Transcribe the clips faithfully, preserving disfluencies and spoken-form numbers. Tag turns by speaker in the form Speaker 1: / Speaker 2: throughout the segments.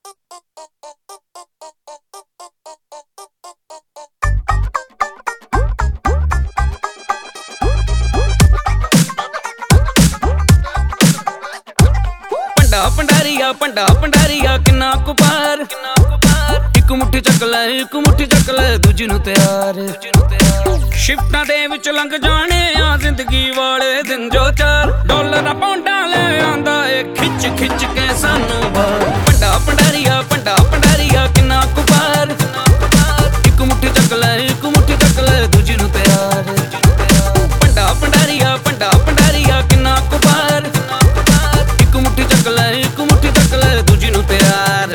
Speaker 1: पंडा पंडारिया पंडा पंडारिया किन्ना कुपार एक मुट्ठी चक लै एक मुट्ठी चक लै दूजी नूं तैयार शिफ्टां दे विच लंघ जाने आ जिंदगी वाले दिन जो चार डॉलर पौंडा ले आंदा ए खिच खिच के सानू बाहर पंडा पंडारिया पंडा पंडारिया किन्ना कुपार एक मुट्ठी चक लै एक मुट्ठी चक लै दूजी नूं तैयार पंडा पंडारिया पंडा पंडारिया किन्ना कुपार एक मुट्ठी चक लै एक मुट्ठी चक लै दूजी नूं तैयार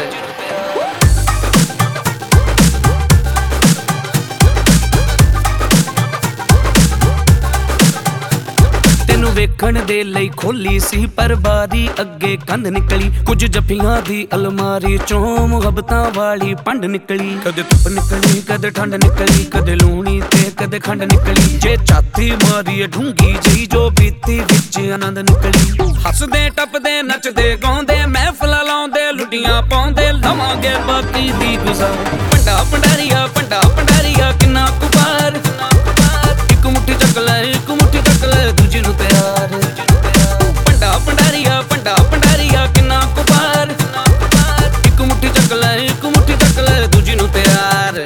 Speaker 1: ਵੇਖਣ ਦੇ ਲਈ ਖੋਲੀ ਸੀ ਪਰ ਬਾਰੀ ਅੱਗੇ ਕੰਧ ਨਿਕਲੀ ਕੁਝ ਜੱਫੀਆਂ ਦੀ ਅਲਮਾਰੀ ਚੋਂ ਮੁਹੱਬਤਾਂ ਵਾਲੀ ਪੰਡ ਨਿਕਲੀ ਕਦੇ ਧੁੱਪ ਨਿਕਲੀ ਕਦੇ ਠੰਡ ਨਿਕਲੀ ਕਦੇ ਲੂਣੀ ਤੇ ਕਦੇ ਖੰਡ ਨਿਕਲੀ ਜੇ ਛਾਤੀ ਮਾਰੀ ਢੂੰਗੀ ਜਈ ਜੋ ਬੀਤੀ ਵਿੱਚ ਆਨੰਦ ਨਿਕਲੀ ਹੱਸਦੇ ਟੱਪਦੇ ਨੱਚਦੇ ਗਾਉਂਦੇ ਮਹਿਫਲਾਂ ਲਾਉਂਦੇ ਲੁੱਡੀਆਂ ਪਾਉਂਦੇ ਲਵਾਂਗੇ ਬਾਕੀ ਦੀ ਗੁਜ਼ਾਰ ਪੰਡਾ ਪੰਡਾਰੀਆ ਪੰਡਾ ਪੰਡਾਰੀਆ ਕਿੰਨਾ ਕੁਪਾਰ ਇੱਕ ਮੁੱਠੀ ਚੱਕ ਲੈ ਇੱਕ ਮੁੱਠੀ ਚੱਕ ਲੈ ਦੂਜੀ ਨੂੰ ਤੈयार पंडा पंडारिया पंडा पंडारिया किन्ना कुपार एक मुट्ठी चक लै एक मुट्ठी चक लै दूजी नूं तैयार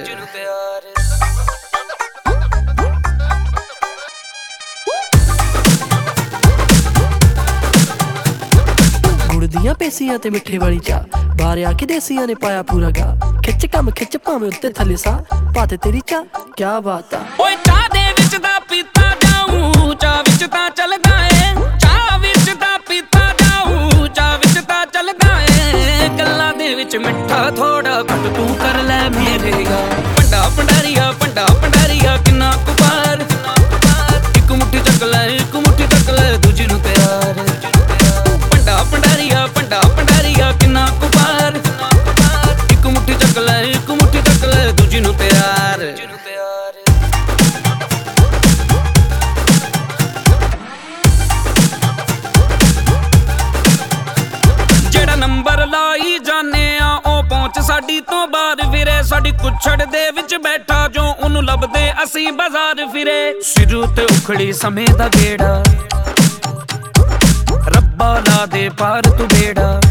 Speaker 2: गुड़ दियां पेसियां ते मिठे वाली चाह बाहर आके देसियां ने पाया पूरा गा खिच कम खिच भावें उत्ते थले सा पाते तेरी चाह क्या बात आ
Speaker 1: ओए चाह दे विच दा पीता जाऊं चाह विच तां चलदा ए चाह विच दा पीता जाऊं चाह विच तां चलदा ए गल्लां दे विच मिठा थोड़ा घट तू कर लै मेरे गा पंडा पंडारिया पंडा पंडारिया किन्ना कुपार एक मुट्ठी चक लै एक मुट्ठी चक लै दूजी नूं तैयार पंडा पंडारिया पंडा पंडारिया किन्ना कुपार एक मुट्ठी चक लै एक मुट्ठी चक लै दूजी नूं तैयार ਜਿਹੜਾ ਨੰਬਰ ਲਾਈ ਜਾਣੇ ਆ ਉਹ ਪਹੁੰਚ ਸਾਡੀ ਤੋਂ ਬਾਹਰ ਫਿਰੇ ਸਾਡੀ ਕੁੱਛੜ ਦੇ ਵਿੱਚ ਬੈਠਾ ਜੋ ਉਹਨੂੰ ਲੱਭਦੇ ਅਸੀਂ ਬਾਜ਼ਾਰ ਫਿਰੇ ਸਿਰ ਤੇ ਉਖੜੀ ਸਮੇਂ ਦਾ ਗੇੜਾ ਰੱਬਾ ਲਾ ਦੇ ਪਾਰ ਤੂੰ ਬੇੜਾ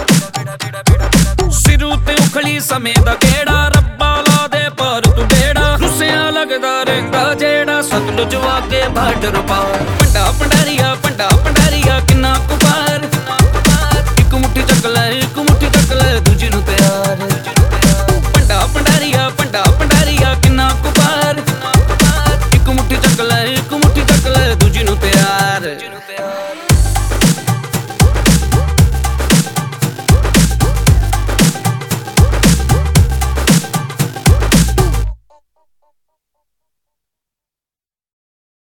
Speaker 1: ਸਿਰ ਤੇ ਉਖੜੀ ਸਮੇਂ ਦਾ ਗੇੜਾ ਰੱਬਾ ਲਾ ਦੇ ਪਾਰ ਤੂੰ ਬੇੜਾ ਰੁੱਸਿਆ ਲੱਗਦਾ ਰਹਿੰਦਾ ਜਿਹੜਾ ਸਤਲੁਜ ਵਾਗੇ ਬਾਰਡਰ ਪਾਰ ਪੰਡਾ ਪੰਡਾਰੀਆ ਪੰਡਾ ਪੰਡਾਰੀਆ ਕਿੰਨਾ ਕੁਪਾਰ ਇੱਕ ਮੁੱਠੀ ਚੱਕ ਲੈ